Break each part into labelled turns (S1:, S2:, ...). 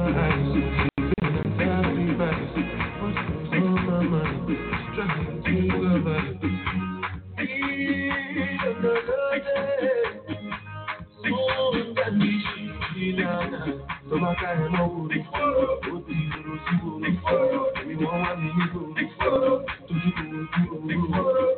S1: my eyes. Living a sacrifice. What's on my mind? Trying to survive. Toma carne no ouro, o tiro seguro, me dá um amigo, tudo ouro,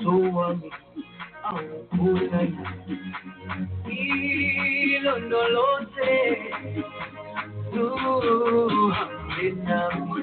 S1: wami awukhona ilondoloze uhambe nami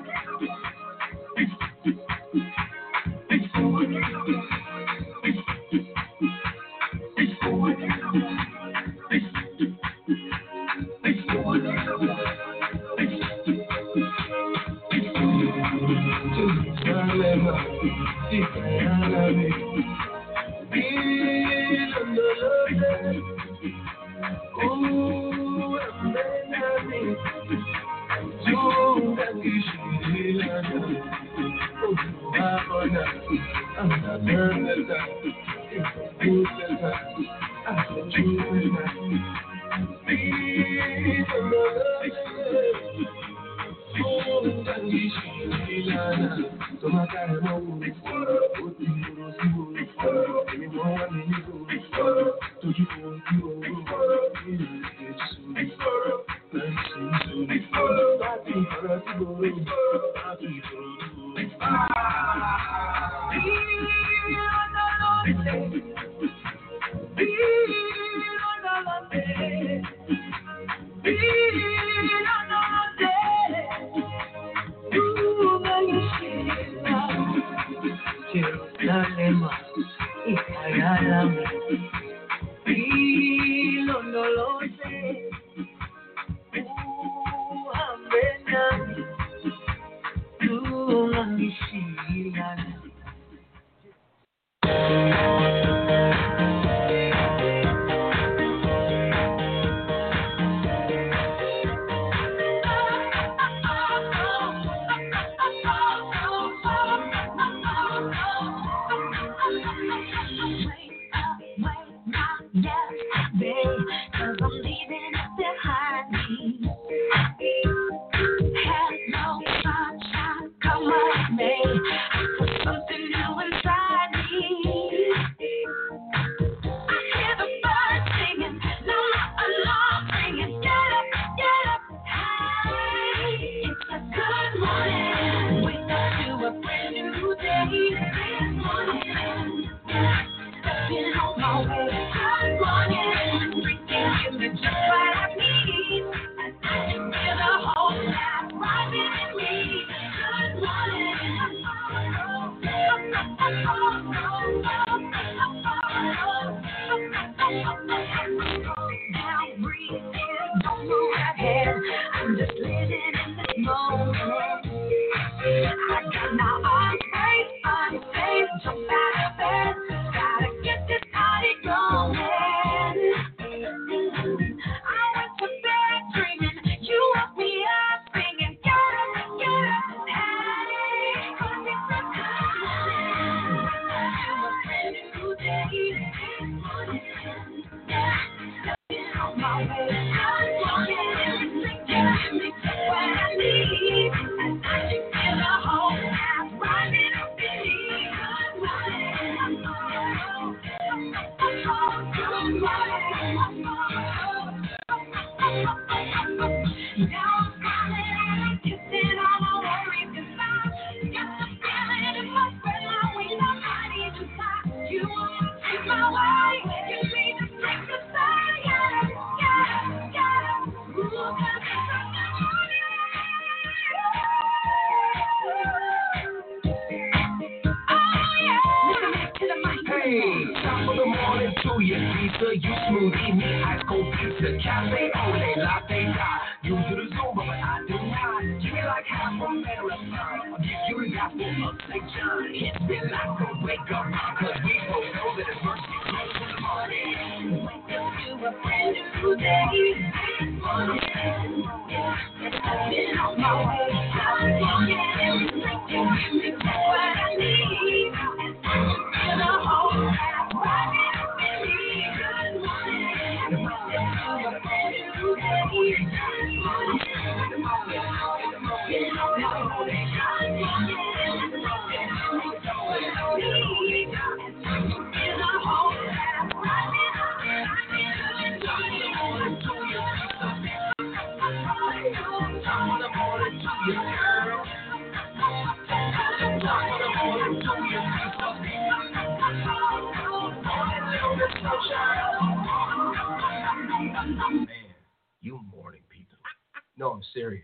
S2: Man, you morning people. No, I'm serious.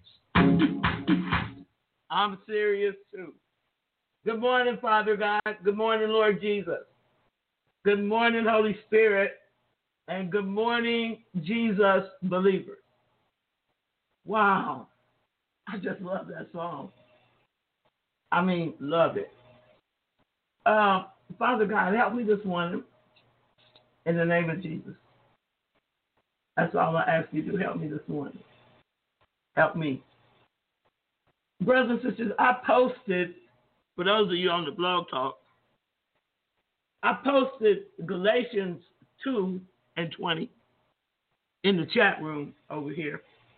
S3: I'm serious too. Good morning, Father God. Good morning, Lord Jesus. Good morning, Holy Spirit. And good morning, Jesus believers. Wow. I just love that song. I mean, love it. Father God, help me this morning in the name of Jesus. That's all I ask you to help me this morning. Help me. Brothers and sisters, I posted, for those of you on the blog talk, I posted Galatians 2:20 in the chat room over here.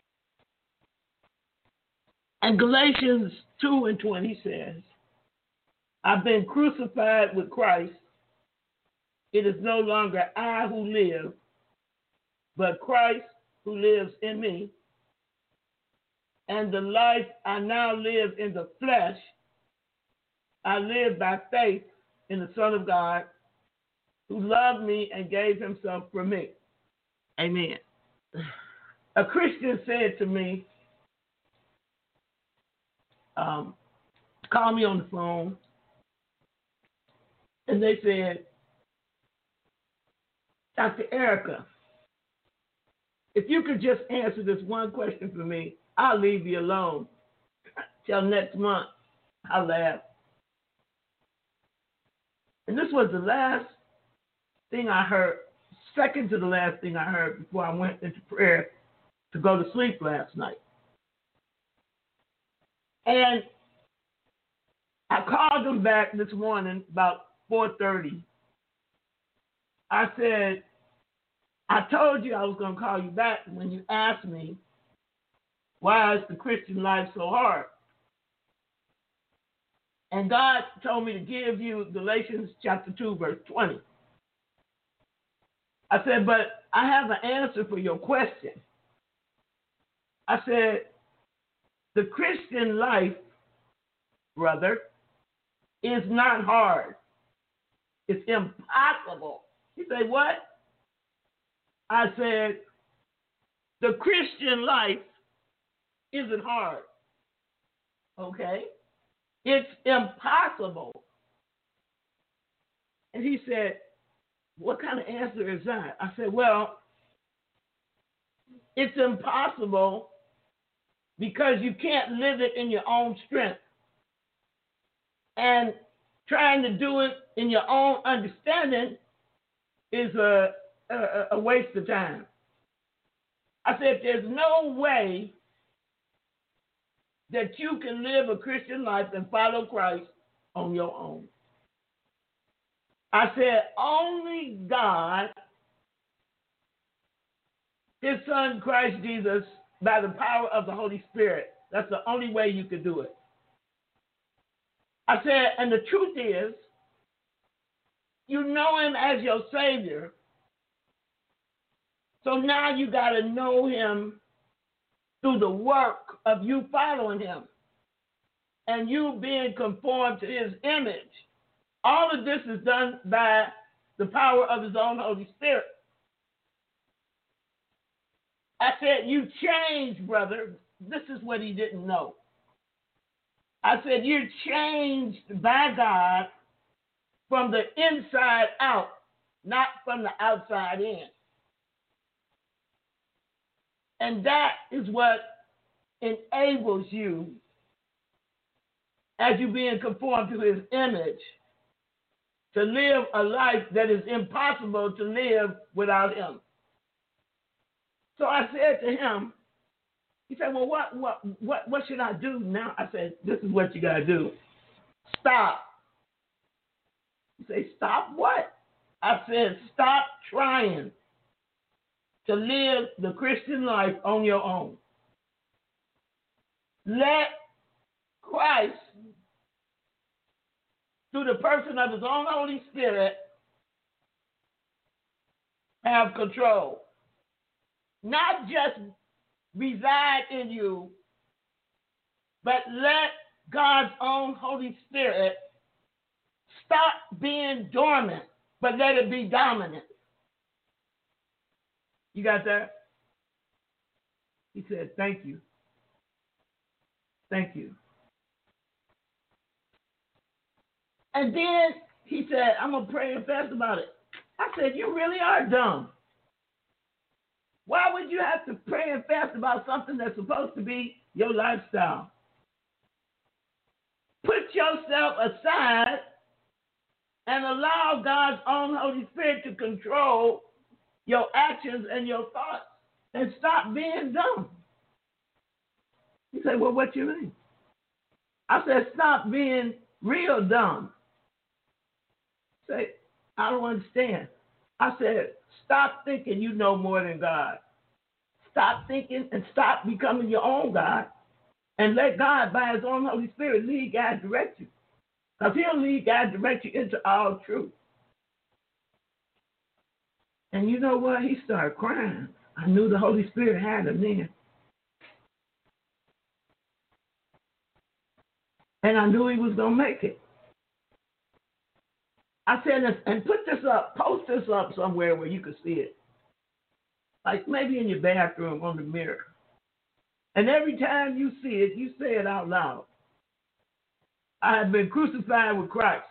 S3: And Galatians 2:20 says, I've been crucified with Christ. It is no longer I who live, but Christ who lives in me. And the life I now live in the flesh, I live by faith in the Son of God, who loved me and gave himself for me. Amen. A Christian said to me, call me on the phone, and they said, Dr. Erica, if you could just answer this one question for me, I'll leave you alone till next month. I laughed. And this was the last thing I heard, second to the last thing I heard before I went into prayer to go to sleep last night. And I called them back this morning about 4:30. I said, I told you I was going to call you back when you asked me, why is the Christian life so hard? And God told me to give you Galatians chapter 2, verse 20. I said, but I have an answer for your question. I said, the Christian life, brother, is not hard. It's impossible. You say, what? I said, the Christian life isn't hard. Okay? It's impossible. And he said, what kind of answer is that? I said, well, it's impossible because you can't live it in your own strength. And trying to do it in your own understanding is a waste of time. I said, there's no way that you can live a Christian life and follow Christ on your own. I said, only God, his son Christ Jesus, by the power of the Holy Spirit. That's the only way you could do it. I said, and the truth is, you know him as your Savior. So now you got to know him through the work of you following him and you being conformed to his image. All of this is done by the power of his own Holy Spirit. I said, you changed, brother. This is what he didn't know. I said, you're changed by God from the inside out, not from the outside in. And that is what enables you, as you being conformed to his image, to live a life that is impossible to live without him. So I said to him, he said, well, what should I do now? I said, this is what you got to do. Stop. He said, stop what? I said, stop trying to live the Christian life on your own. Let Christ, through the person of his own Holy Spirit, have control. Not just reside in you, but let God's own Holy Spirit stop being dormant, but let it be dominant. You got that? He said, thank you. Thank you. And then he said, I'm going to pray and fast about it. I said, you really are dumb. Why would you have to pray and fast about something that's supposed to be your lifestyle? Put yourself aside and allow God's own Holy Spirit to control your actions and your thoughts and stop being dumb. He said, well, what you mean? I said, stop being real dumb. Say, I don't understand. I said, stop thinking you know more than God. Stop thinking and stop becoming your own God and let God, by his own Holy Spirit, lead, guide, direct you. Because he'll lead, guide, direct you into all truth. And you know what? He started crying. I knew the Holy Spirit had him then. And I knew he was going to make it. I said, and put this up, post this up somewhere where you could see it. Like maybe in your bathroom on the mirror. And every time you see it, you say it out loud. I have been crucified with Christ.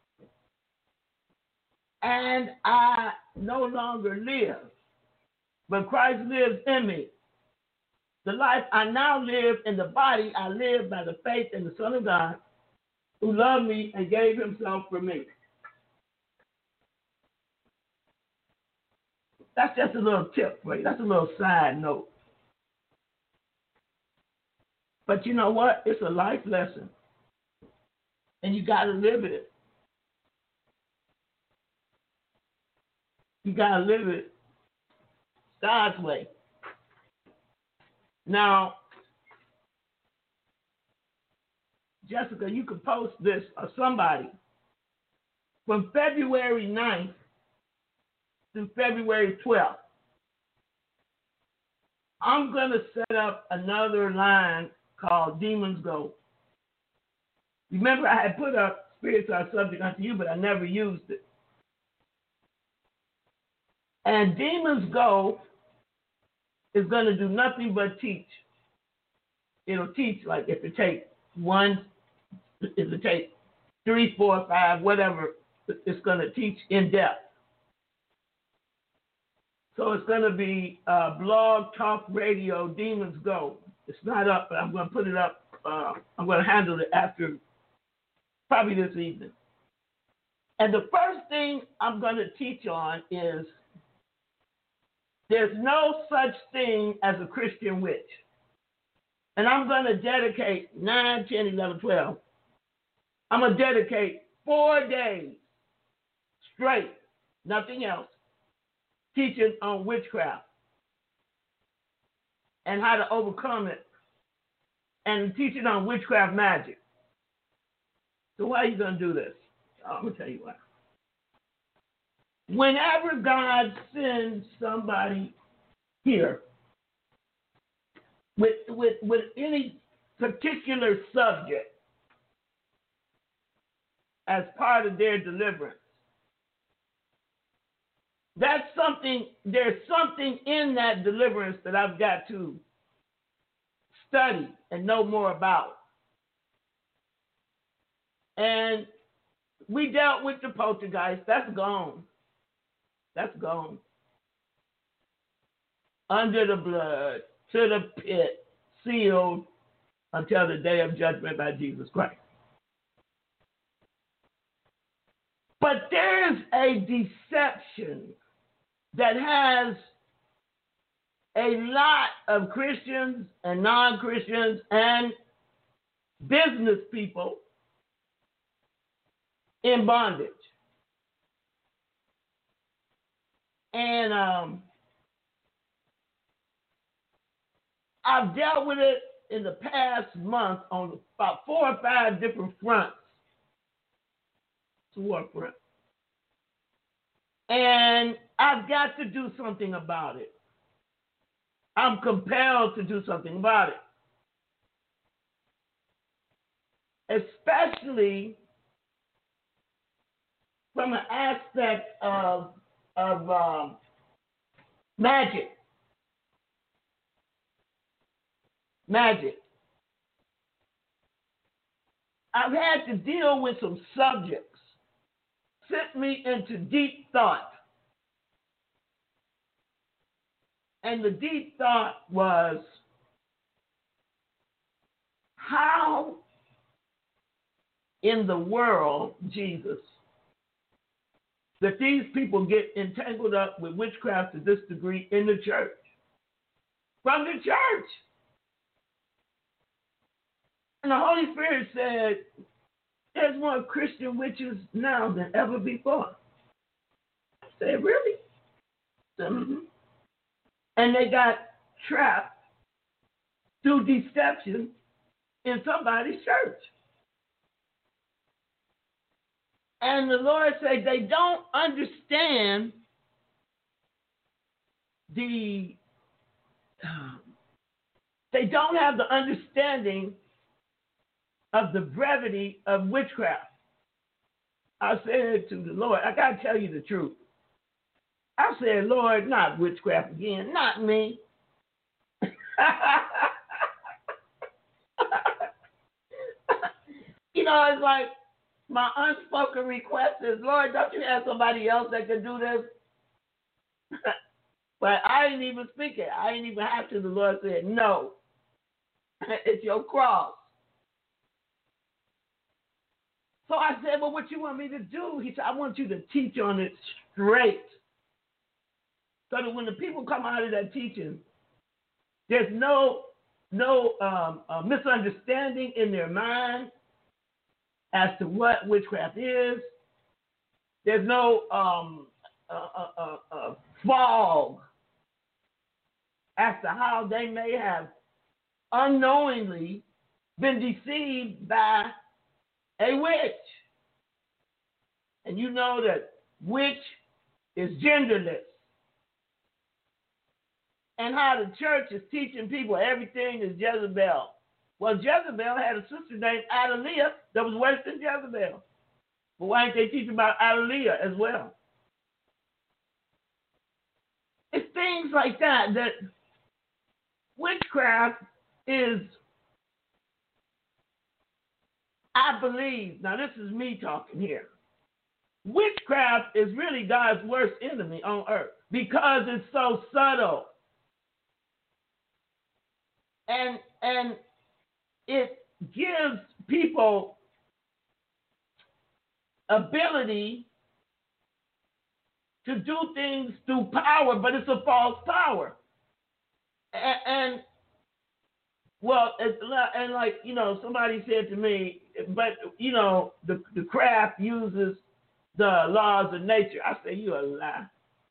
S3: And I no longer live, but Christ lives in me. The life I now live in the body, I live by the faith in the Son of God, who loved me and gave himself for me. That's just a little tip for you. That's a little side note. But you know what? It's a life lesson. And you got to live it. You got to live it God's way. Now, Jessica, you could post this or somebody. From February 9th to February 12th, I'm going to set up another line called Demons Go. Remember, I had put up Spirits Are Subject Unto You, but I never used it. And Demons Go is going to do nothing but teach. It'll teach, like if it takes it'll take 3, 4, 5, whatever, it's going to teach in depth. So it's going to be Blog Talk Radio Demons Go. It's not up, but I'm going to put it up. I'm going to handle it after, probably this evening. And the first thing I'm going to teach on is there's no such thing as a Christian witch. And I'm going to dedicate 9, 10, 11, 12. I'm going to dedicate 4 days straight, nothing else, teaching on witchcraft and how to overcome it, and teaching on witchcraft magic. So why are you going to do this? I'm going to tell you why. Whenever God sends somebody here with any particular subject as part of their deliverance, there's something in that deliverance that I've got to study and know more about. And we dealt with the poltergeist. That's gone. That's gone. Under the blood, to the pit, sealed until the day of judgment by Jesus Christ. But there's a deception that has a lot of Christians and non-Christians and business people in bondage. And I've dealt with it in the past month on about 4 or 5 different fronts. It's a war front. And I've got to do something about it. I'm compelled to do something about it. Especially from an aspect of magic. magic. I've had to deal with some subjects, sent me into deep thought. And the deep thought was, how in the world, Jesus, that these people get entangled up with witchcraft to this degree in the church? From the church. And the Holy Spirit said, there's more Christian witches now than ever before. I said, really? Mm-hmm. And they got trapped through deception in somebody's church. And the Lord said they don't understand they don't have the understanding of the brevity of witchcraft. I said to the Lord, I got to tell you the truth. I said, Lord, not witchcraft again, not me. It's like my unspoken request is, Lord, don't you have somebody else that can do this? But I didn't even speak it. I didn't even have to. The Lord said, no, it's your cross. So I said, well, what you want me to do? He said, I want you to teach on it straight. So that when the people come out of that teaching, there's no misunderstanding in their mind as to what witchcraft is. There's no fog as to how they may have unknowingly been deceived by a witch. And you know that witch is genderless. And how the church is teaching people everything is Jezebel. Well, Jezebel had a sister named Adelaiah that was worse than Jezebel. But why ain't they teaching about Adelaiah as well? It's things like that witchcraft is, I believe, now this is me talking here. Witchcraft is really God's worst enemy on earth because it's so subtle. And it gives people ability to do things through power, but it's a false power. And like, somebody said to me, but, the craft uses the laws of nature. I say, you a lie.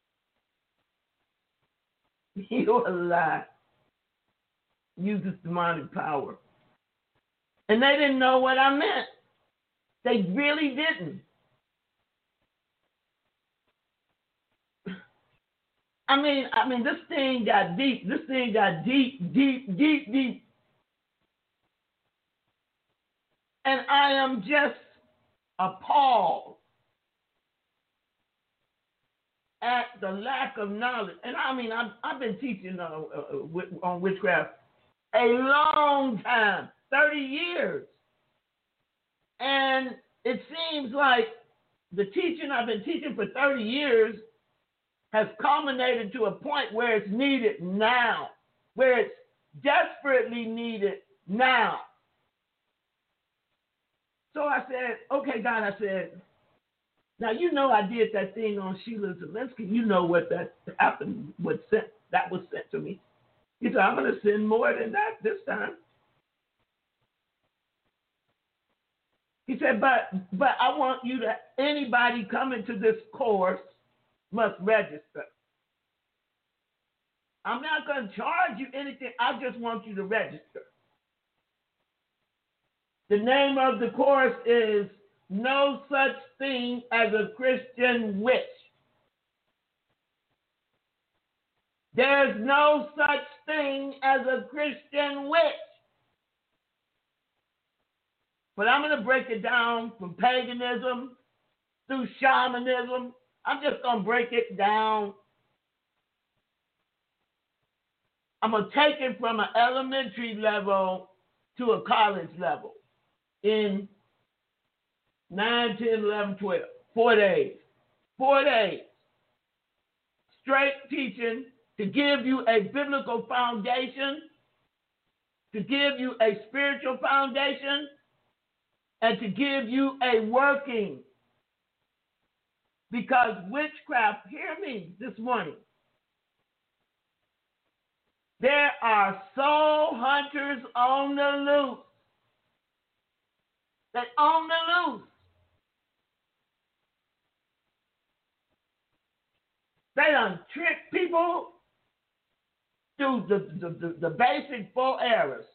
S3: You a lie. Uses demonic power. And they didn't know what I meant. They really didn't. I mean, this thing got deep. This thing got deep, deep, deep, deep. And I am just appalled at the lack of knowledge. And I mean, I've been teaching on witchcraft a long time, 30 years. And it seems like the teaching I've been teaching for 30 years has culminated to a point where it's needed now, where it's desperately needed now. So I said, okay, God, I said, now I did that thing on Sheila Zelinsky. You know what that happened, that was sent to me. He said, I'm going to send more than that this time. He said, but I want you to, anybody coming to this course must register. I'm not going to charge you anything. I just want you to register. The name of the course is No Such Thing as a Christian Witch. There's no such thing as a Christian witch. But I'm going to break it down from paganism through shamanism. I'm just going to break it down. I'm going to take it from an elementary level to a college level in 9, 10, 11, 12. 4 days. 4 days. Straight teaching to give you a biblical foundation, to give you a spiritual foundation, and to give you a working. Because witchcraft, hear me this morning, there are soul hunters on the loose. They on the loose. They done trick people through the basic 4 areas.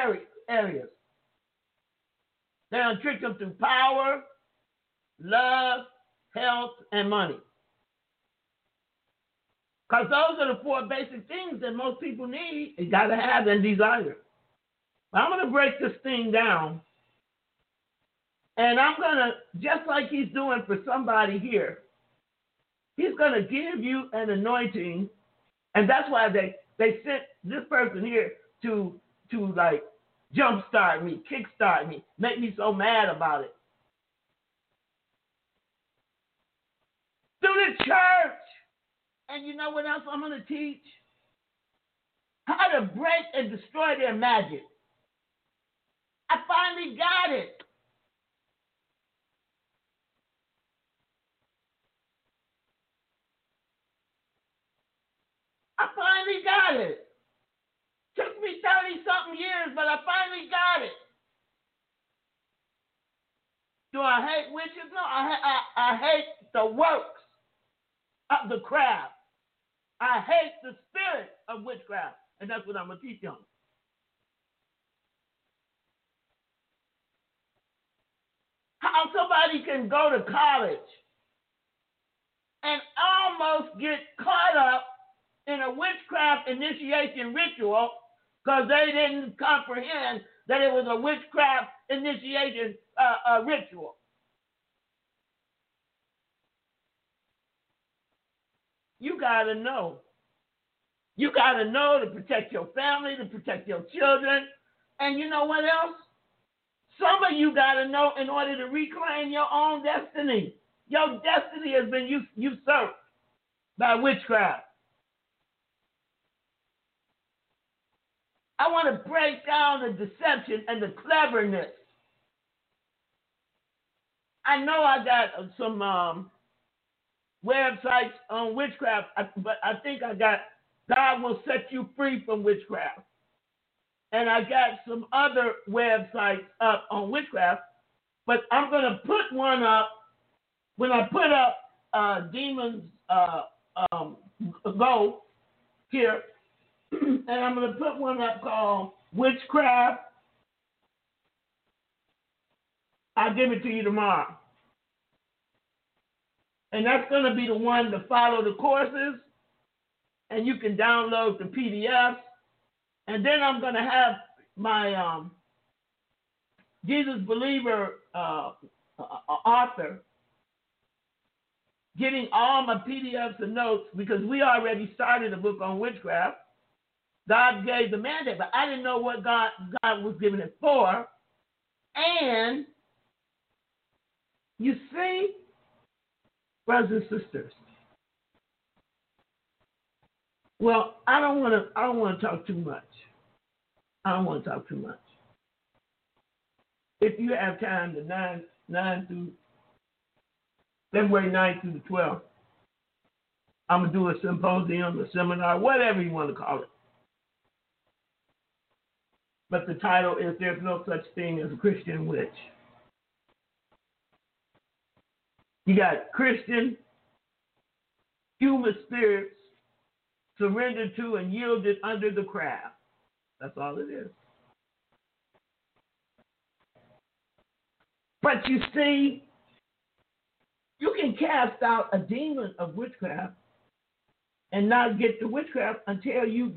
S3: They done trick them through power, love, health, and money. Because those are the 4 basic things that most people need, you got to have and desire. But I'm going to break this thing down. And I'm going to, just like he's doing for somebody here, he's going to give you an anointing. And that's why they sent this person here to like jumpstart me, kickstart me, make me so mad about it. Through the church. And you know what else I'm going to teach? How to break and destroy their magic. I finally got it. I finally got it. Took me 30-something years, but I finally got it. Do I hate witches? No, I hate the works of the craft. I hate the spirit of witchcraft, and that's what I'm going to teach you on. How somebody can go to college and almost get caught up in a witchcraft initiation ritual because they didn't comprehend that it was a witchcraft initiation ritual. You got to know. You got to know to protect your family, to protect your children. And you know what else? Some of you got to know in order to reclaim your own destiny. Your destiny has been usurped by witchcraft. I want to break down the deception and the cleverness. I know I got some websites on witchcraft, but I think I got God Will Set You Free from Witchcraft. And I got some other websites up on witchcraft, but I'm going to put one up. When I put up Demons Go here, and I'm going to put one up called Witchcraft. I'll give it to you tomorrow. And that's going to be the one to follow the courses, and you can download the PDF. And then I'm going to have my Jesus Believer author getting all my PDFs and notes, because we already started a book on witchcraft. God gave the mandate, but I didn't know what God was giving it for. And you see, brothers and sisters, well, I don't want to talk too much. I don't want to talk too much. If you have time, the 9 through February 9th through the 12th, I'm going to do a symposium, a seminar, whatever you want to call it. But the title is There's No Such Thing as a Christian Witch. You got Christian, human spirits surrendered to and yielded under the craft. That's all it is. But you see, you can cast out a demon of witchcraft and not get to witchcraft until you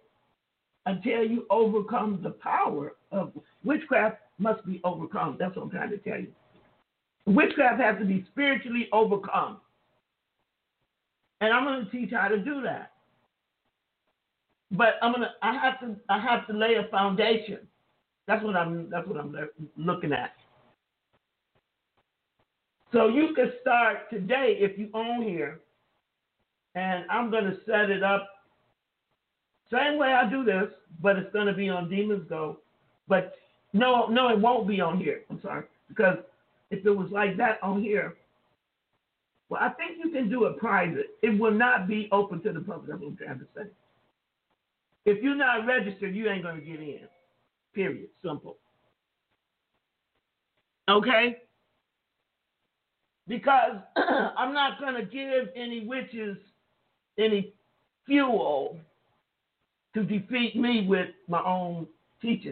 S3: overcome the power of witchcraft. Must be overcome. That's what I'm trying to tell you. Witchcraft has to be spiritually overcome. And I'm going to teach how to do that. But I have to lay a foundation. That's what I'm looking at. So you can start today if you own here, and I'm going to set it up same way I do this, but it's going to be on Demons Go. But no, it won't be on here. I'm sorry, because if it was like that on here, well, I think you can do it private. It will not be open to the public. That's what I'm trying to say. If you're not registered, you ain't going to get in. Period. Simple. Okay? Because I'm not going to give any witches any fuel to defeat me with my own teaching.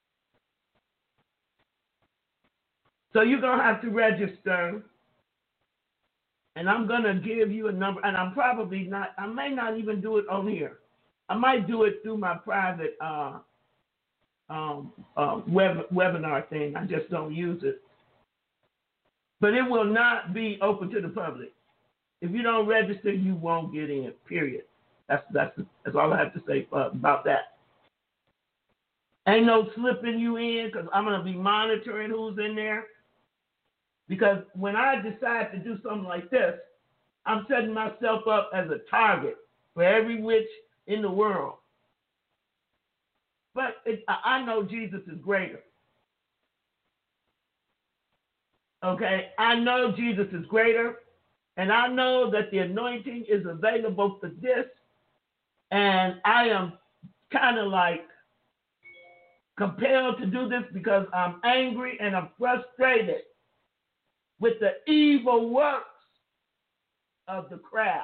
S3: So you're going to have to register, and I'm going to give you a number, and I may not even do it on here. I might do it through my private webinar thing. I just don't use it. But it will not be open to the public. If you don't register, you won't get in, period. That's all I have to say about that. Ain't no slipping you in, because I'm going to be monitoring who's in there. Because when I decide to do something like this, I'm setting myself up as a target for every witch in the world. But I know Jesus is greater. Okay? I know Jesus is greater, and I know that the anointing is available for this, and I am kind of like compelled to do this because I'm angry and I'm frustrated with the evil works of the crowd.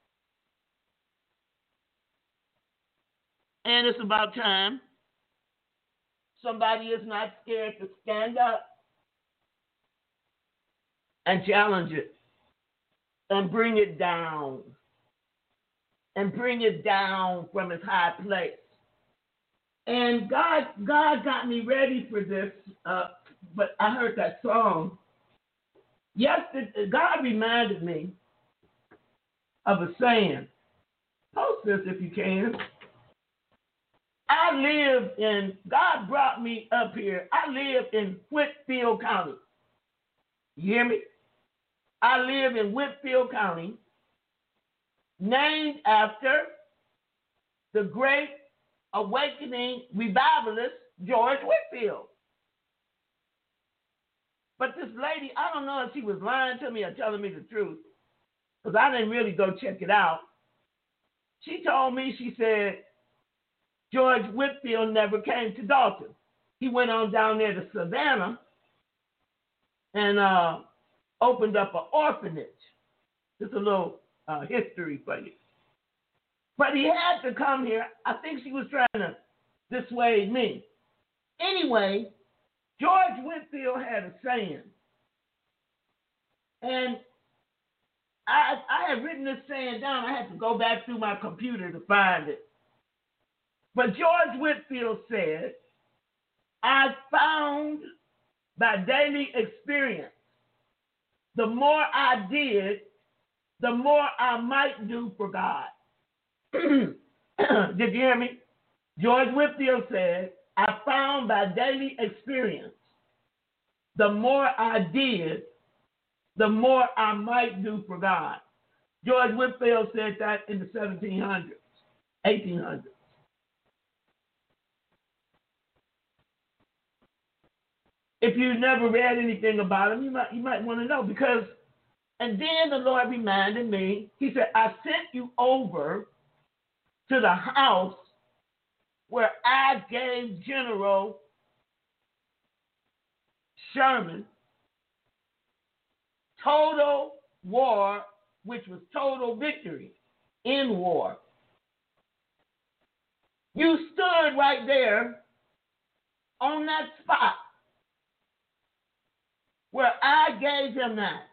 S3: And it's about time somebody is not scared to stand up and challenge it and bring it down from its high place. And God got me ready for this, but I heard that song. Yesterday, God reminded me of a saying. Post this if you can. God brought me up here. I live in Whitfield County. You hear me? I live in Whitfield County, named after the great awakening revivalist, George Whitfield. But this lady, I don't know if she was lying to me or telling me the truth, because I didn't really go check it out. She told me, she said, George Whitfield never came to Dalton. He went on down there to Savannah and opened up an orphanage. Just a little history for you. But he had to come here. I think she was trying to dissuade me. Anyway, George Whitfield had a saying. And I had written this saying down. I had to go back through my computer to find it. But George Whitfield said, I found by daily experience, the more I did, the more I might do for God. Did you hear me? George Whitfield said, I found by daily experience, the more I did, the more I might do for God. George Whitfield said that in the 1700s, 1800s. If you've never read anything about him, you might want to know, because, and then the Lord reminded me, he said, I sent you over to the house where I gave General Sherman total war, which was total victory in war. You stood right there on that spot where I gave him that.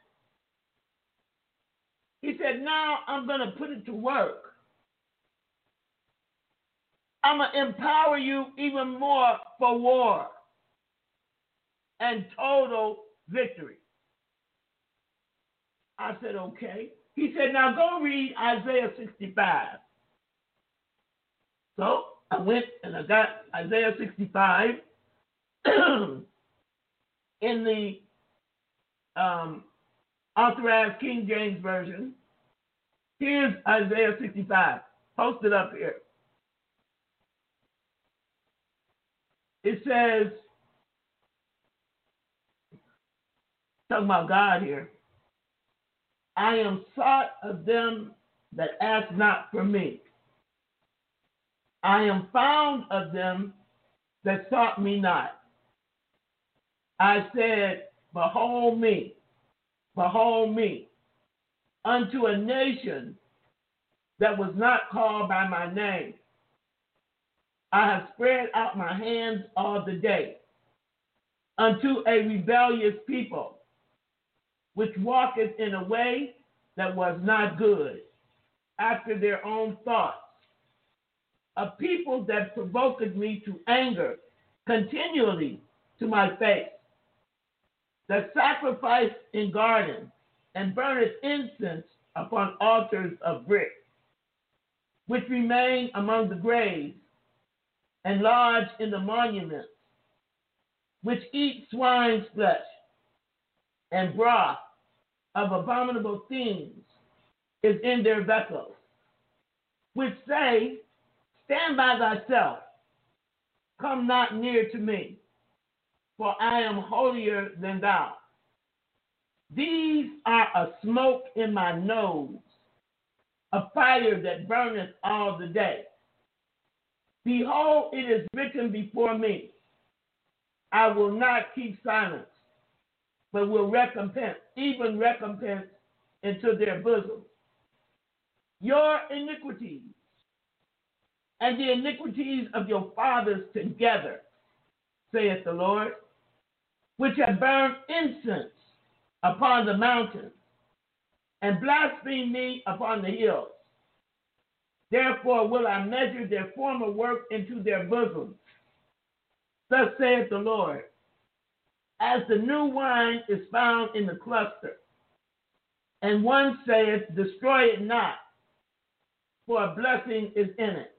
S3: He said, now I'm going to put it to work. I'm going to empower you even more for war and total victory. I said, okay. He said, now go read Isaiah 65. So I went and I got Isaiah 65 in the Authorized King James Version. Here's Isaiah 65. Posted up here. It says, talking about God here, I am sought of them that ask not for me. I am found of them that sought me not. I said, behold me, unto a nation that was not called by my name. I have spread out my hands all the day unto a rebellious people, which walketh in a way that was not good, after their own thoughts. A people that provoked me to anger continually to my face, that sacrificed in gardens and burneth incense upon altars of brick, which remain among the graves and lodge in the monuments, which eat swine's flesh and broth of abominable things is in their vessels, which say, stand by thyself, come not near to me, for I am holier than thou. These are a smoke in my nose, a fire that burneth all the day. Behold, it is written before me, I will not keep silence, but will recompense into their bosom your iniquities and the iniquities of your fathers together, saith the Lord, which have burned incense upon the mountains and blasphemed me upon the hills. Therefore will I measure their former work into their bosoms. Thus saith the Lord, as the new wine is found in the cluster, and one saith, destroy it not, for a blessing is in it.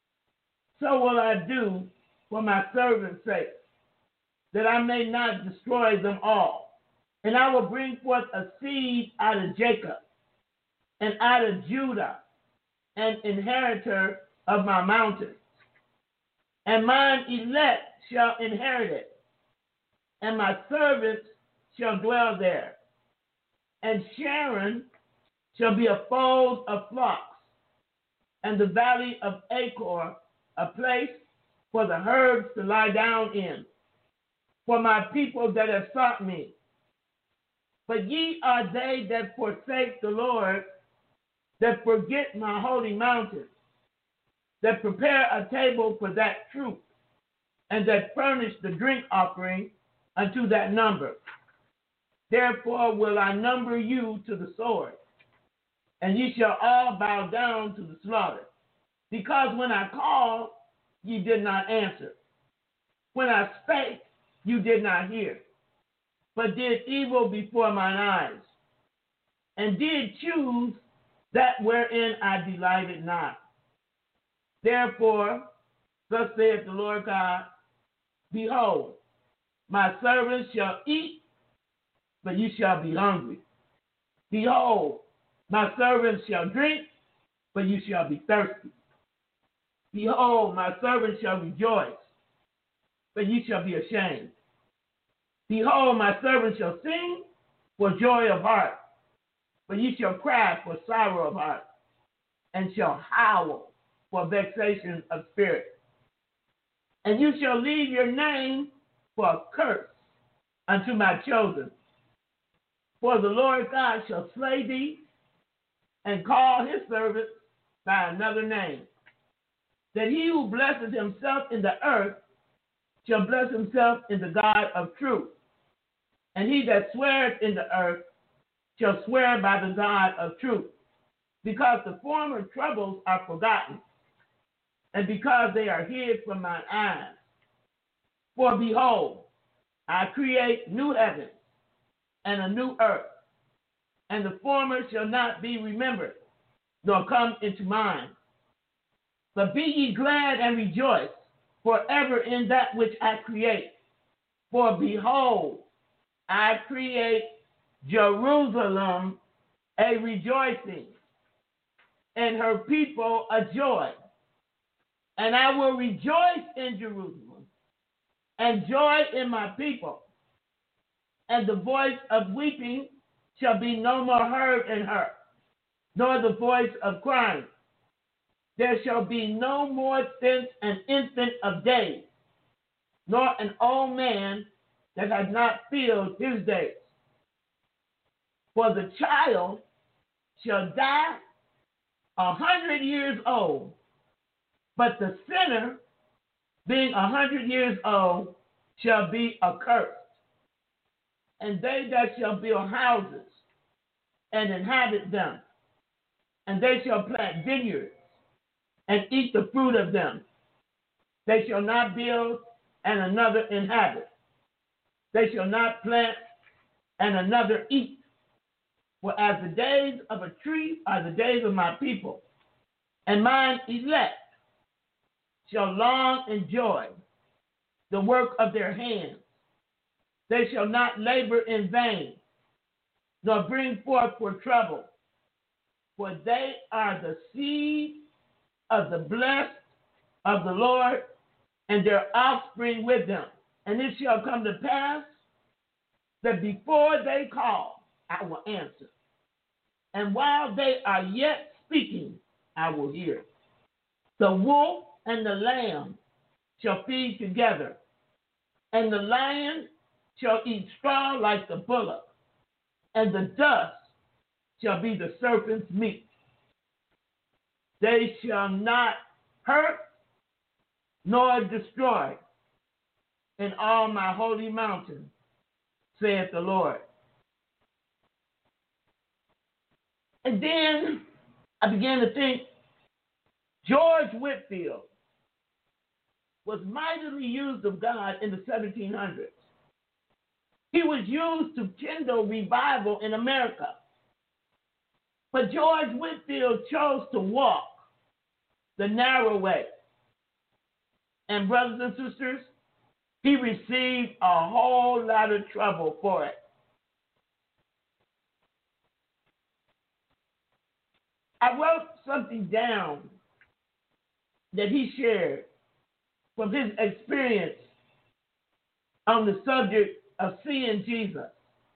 S3: So will I do for my servant's sake, that I may not destroy them all. And I will bring forth a seed out of Jacob, and out of Judah, an inheritor of my mountains. And mine elect shall inherit it, and my servants shall dwell there. And Sharon shall be a fold of flocks, and the valley of Achor a place for the herds to lie down in, for my people that have sought me. But ye are they that forsake the Lord, that forget my holy mountain, that prepare a table for that troop, and that furnish the drink offering unto that number. Therefore will I number you to the sword, and ye shall all bow down to the slaughter. Because when I called, ye did not answer. When I spake, you did not hear, but did evil before mine eyes, and did choose that wherein I delighted not. Therefore, thus saith the Lord God, behold, my servants shall eat, but you shall be hungry. Behold, my servants shall drink, but you shall be thirsty. Behold, my servants shall rejoice, but you shall be ashamed. Behold, my servants shall sing for joy of heart, but you shall cry for sorrow of heart, and shall howl for vexation of spirit. And you shall leave your name for a curse unto my children. For the Lord God shall slay thee, and call his servants by another name, that he who blesses himself in the earth shall bless himself in the God of truth. And he that sweareth in the earth shall swear by the God of truth, because the former troubles are forgotten, and because they are hid from mine eyes. For behold, I create new heavens and a new earth, and the former shall not be remembered, nor come into mind. But be ye glad and rejoice forever in that which I create. For behold, I create Jerusalem a rejoicing, and her people a joy. And I will rejoice in Jerusalem, and joy in my people. And the voice of weeping shall be no more heard in her, nor the voice of crying. There shall be no more since an infant of days, nor an old man that has not filled his days. For the child shall die 100 years old, but the sinner, being 100 years old, shall be accursed. And they that shall build houses and inhabit them, and they shall plant vineyards and eat the fruit of them. They shall not build and another inhabit. They shall not plant and another eat. For as the days of a tree are the days of my people, and mine elect shall long enjoy the work of their hands. They shall not labor in vain, nor bring forth for trouble, for they are the seed of the blessed of the Lord, and their offspring with them. And it shall come to pass that before they call, I will answer. And while they are yet speaking, I will hear. The wolf and the lamb shall feed together, and the lion shall eat straw like the bullock, and the dust shall be the serpent's meat. They shall not hurt nor destroy in all my holy mountain, saith the Lord. And then I began to think, George Whitefield was mightily used of God in the 1700s. He was used to kindle revival in America. But George Whitefield chose to walk the narrow way. And brothers and sisters, he received a whole lot of trouble for it. I wrote something down that he shared from his experience on the subject of seeing Jesus.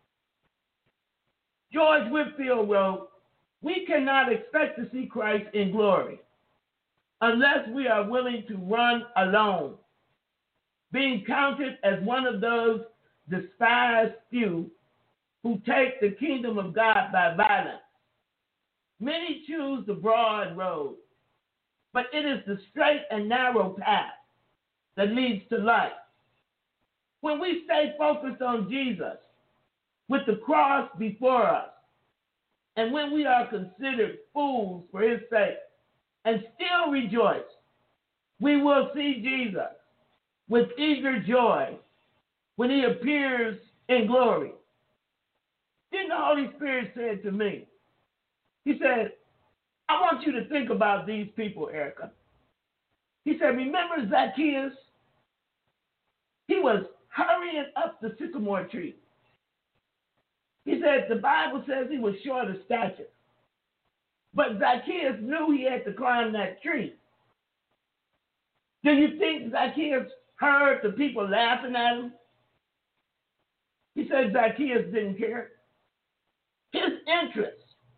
S3: George Whitefield wrote, "We cannot expect to see Christ in glory unless we are willing to run alone, being counted as one of those despised few who take the kingdom of God by violence. Many choose the broad road, but it is the straight and narrow path that leads to life. When we stay focused on Jesus with the cross before us, and when we are considered fools for his sake and still rejoice, we will see Jesus with eager joy when he appears in glory." Then the Holy Spirit said to me, he said, "I want you to think about these people, Erica." He said, "Remember Zacchaeus? He was hurrying up the sycamore tree. He said the Bible says he was short of stature. But Zacchaeus knew he had to climb that tree. Do you think Zacchaeus heard the people laughing at him? He said Zacchaeus didn't care. His interest,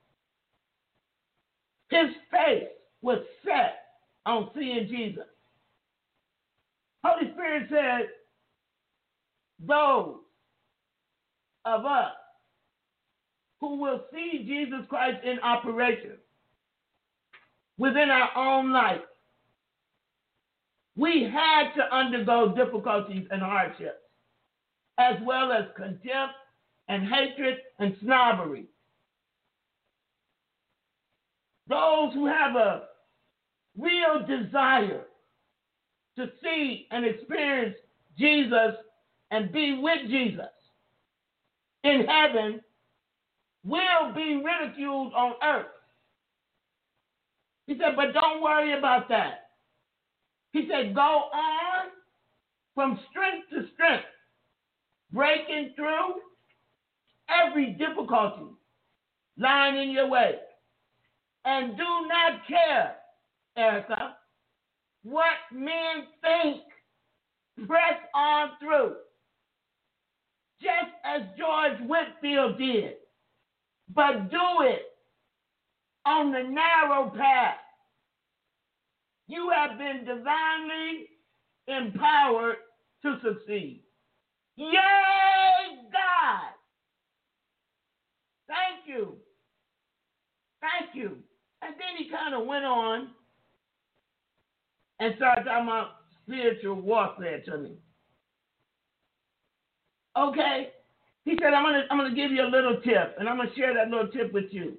S3: his face was set on seeing Jesus. Holy Spirit said, those of us who will see Jesus Christ in operation within our own life, we had to undergo difficulties and hardships, as well as contempt and hatred and snobbery. Those who have a real desire to see and experience Jesus and be with Jesus in heaven will be ridiculed on earth. He said, but don't worry about that. He said, go on from strength to strength, breaking through every difficulty lying in your way. And do not care, Erica, what men think. Press on through, just as George Whitefield did. But do it on the narrow path. You have been divinely empowered to succeed. Yay, God! Thank you. Thank you. And then he kind of went on and started talking about spiritual warfare to me. Okay? He said, I'm gonna give you a little tip, and I'm gonna share that little tip with you.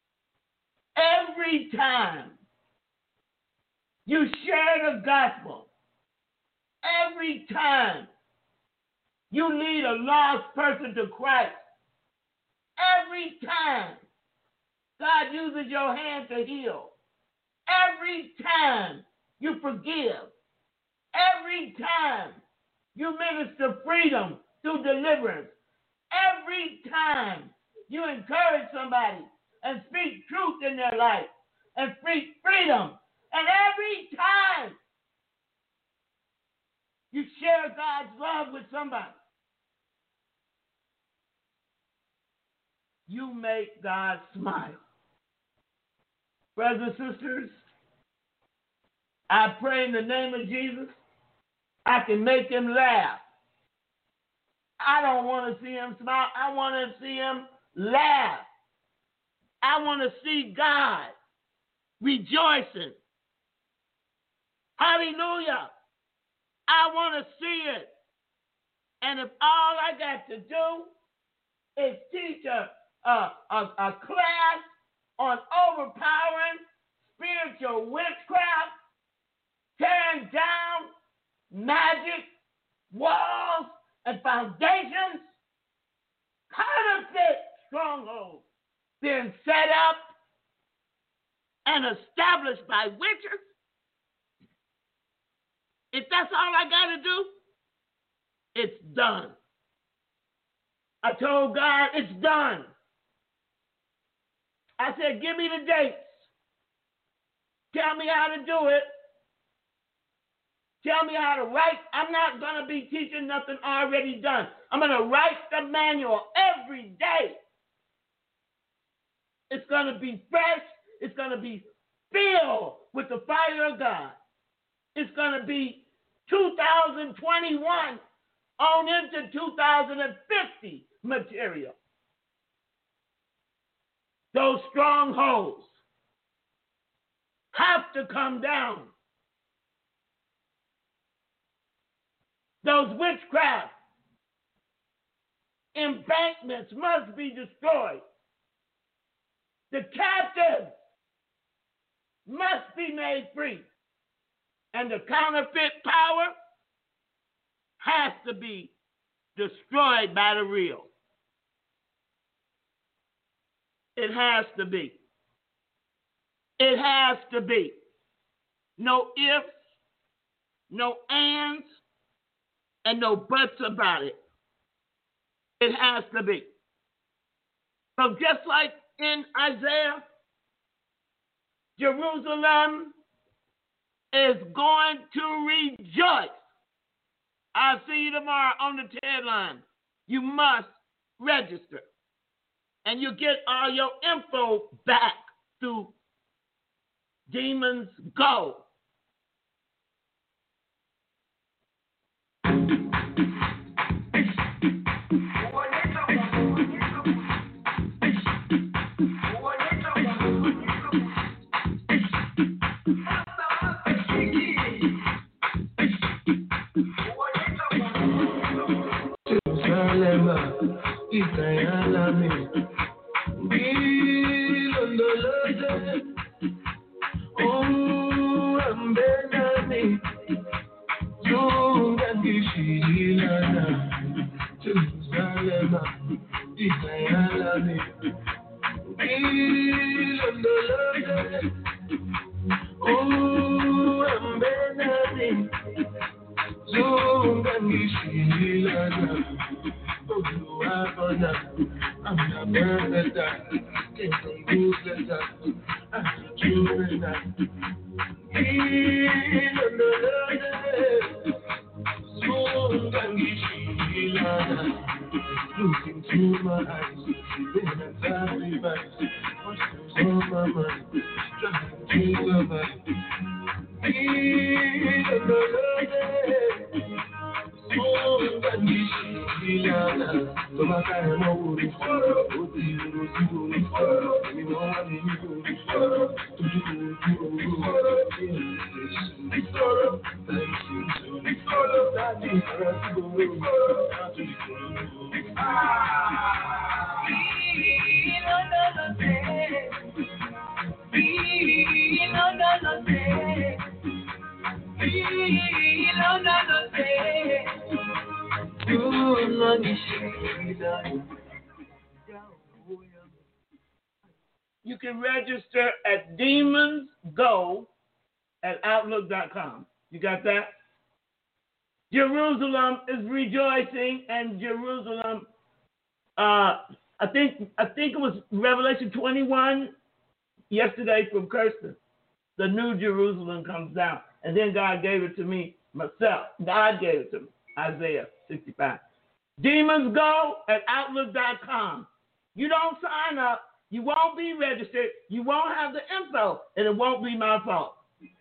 S3: Every time you share the gospel, every time you lead a lost person to Christ, every time God uses your hand to heal, every time you forgive, every time you minister freedom through deliverance, every time you encourage somebody and speak truth in their life and speak freedom, and every time you share God's love with somebody, you make God smile. Brothers and sisters, I pray in the name of Jesus, I can make him laugh. I don't want to see him smile. I want to see him laugh. I want to see God rejoicing. Hallelujah. I want to see it. And if all I got to do is teach a class on overpowering spiritual witchcraft, tearing down magic walls and foundations, counterfeit strongholds being set up and established by witches, if that's all I got to do, it's done. I told God, it's done. I said, give me the dates. Tell me how to do it. Tell me how to write. I'm not going to be teaching nothing already done. I'm going to write the manual every day. It's going to be fresh. It's going to be filled with the fire of God. It's going to be 2021 on into 2050 material. Those strongholds have to come down. Those witchcraft embankments must be destroyed. The captives must be made free. And the counterfeit power has to be destroyed by the real. It has to be. It has to be. No ifs, no ands, and no buts about it. It has to be. So just like in Isaiah, Jerusalem is going to rejoice. I'll see you tomorrow on the TED line. You must register. And you get all your info back through Demons Go. Oh,
S1: Look into my eyes, when I sacrifice, what's on my mind, trying to survive.
S3: You can register at demonsgo@outlook.com. You got that? Jerusalem is rejoicing, and Jerusalem, I think it was Revelation 21 yesterday from Kirsten. The new Jerusalem comes down. And then God gave it to me myself. God gave it to me. Isaiah 65. demonsgo@outlook.com. You don't sign up, you won't be registered, you won't have the info, and it won't be my fault.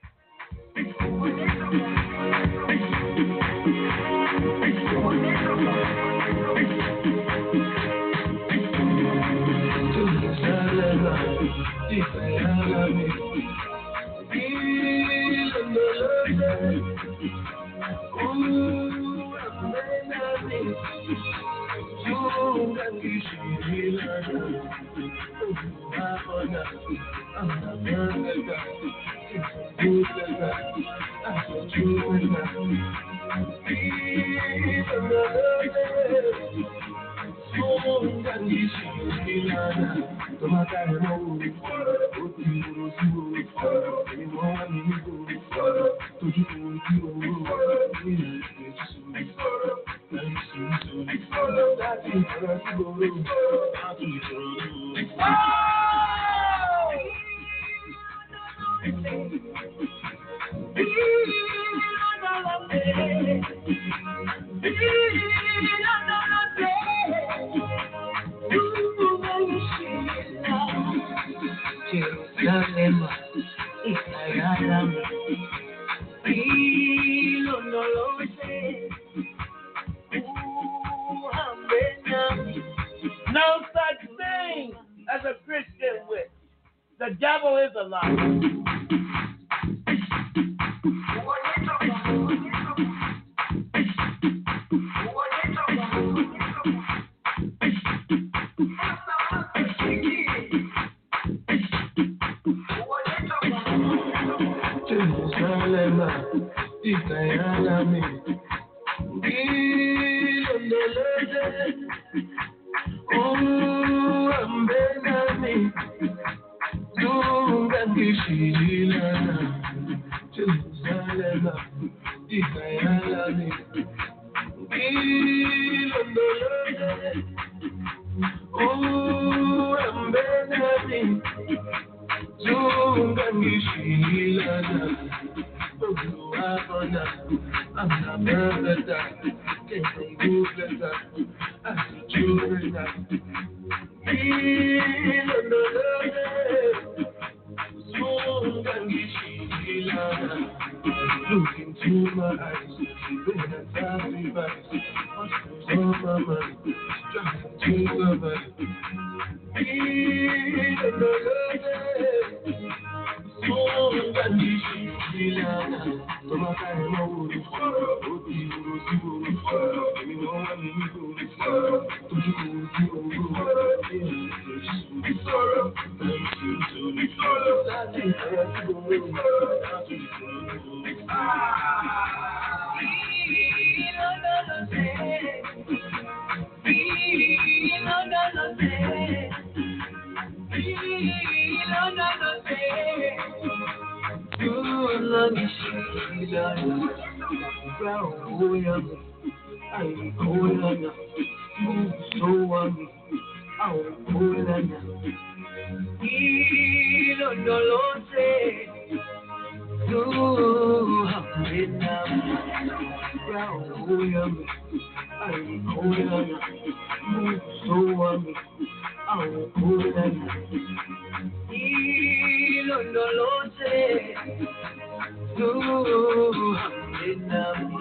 S3: No such thing as a Christian witch. The devil is a liar. Look into my eyes, when I sacrifice, what's on my mind, trying to survive.
S1: Ayikholana umsowami awukholana ilondoloze uhambe nami yawo yami ayikholana umsowami awukholana ilondoloze uhambe nami.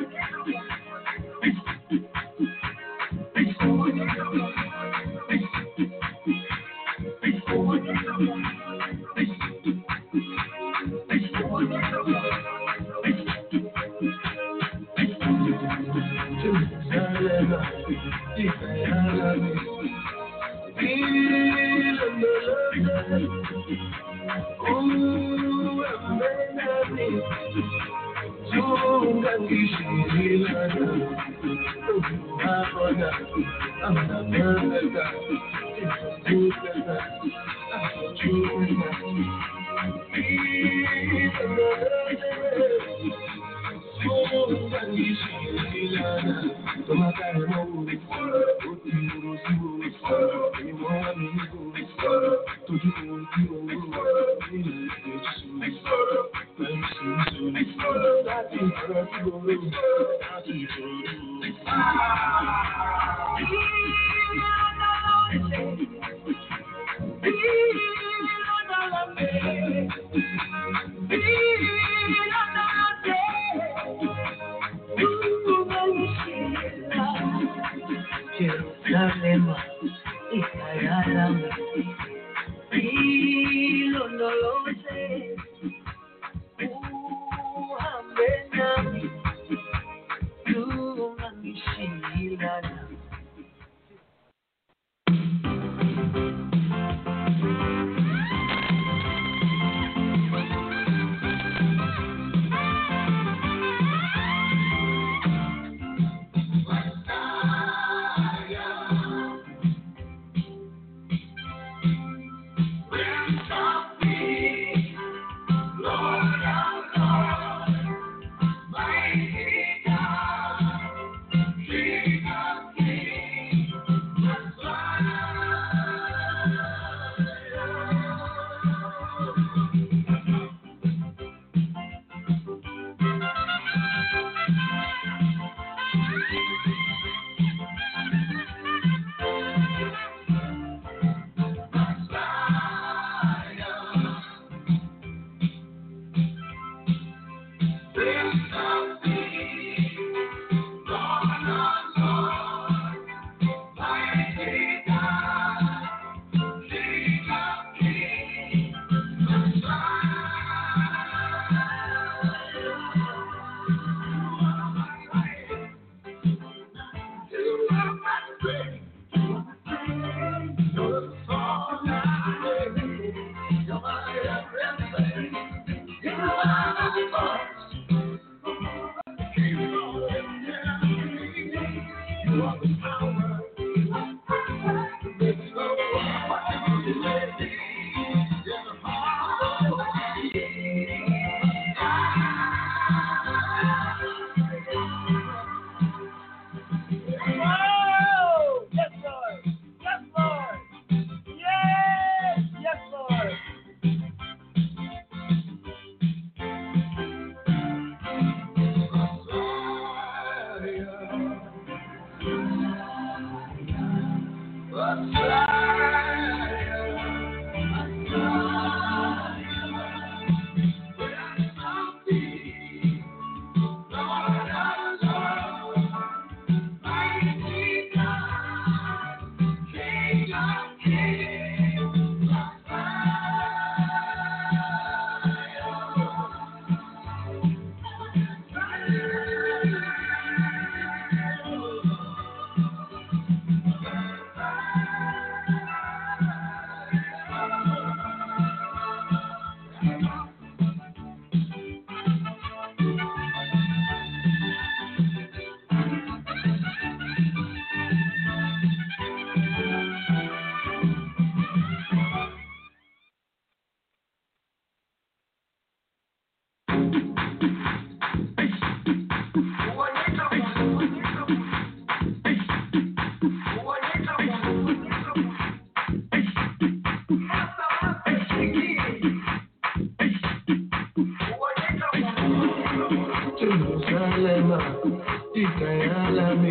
S1: Jerusalem, Ikayalami,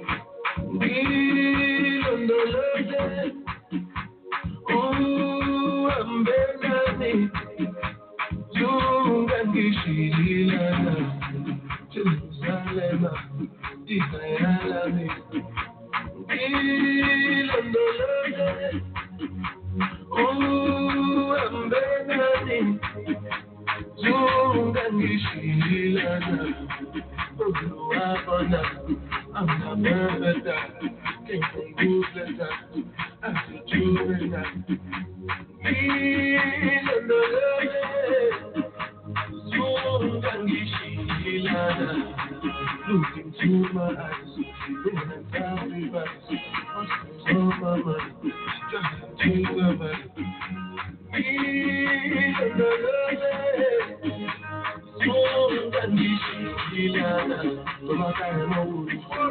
S1: Bilondolode, Ambenani, Zungangishilana, Jerusalem, Ikayalami, Bilondolode, Ambenani, Zungangishilana, Oluwabona, I'm not perfect, came from good letter, I'm the juvenile. Bilondolode, Zungangishilana, look into my eyes, when I sacrifice, I'm still on my mind, just to think about it. Bilondolode, Zungangishilana, no matter how old you are,